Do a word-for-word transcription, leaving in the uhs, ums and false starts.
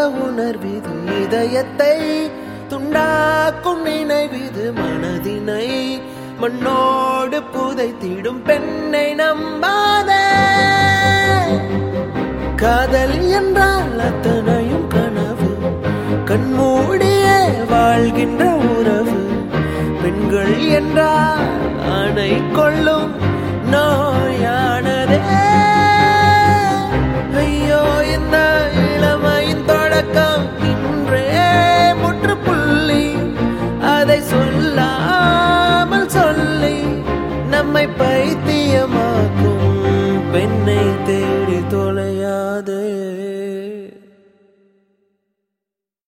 உணர்விது இதயத்தை துண்டாக்கும் நினைவிது மனதினை மண்ணோடு புதைத்திடும் பெண்ணை நம்பாதே காதல் என்றால் அத்தனையும் கனவு கண்மூடியே வாழ்கின்ற உறவு பெண்கள் என்றால் ஆணை கொள்ளும் நோயானதே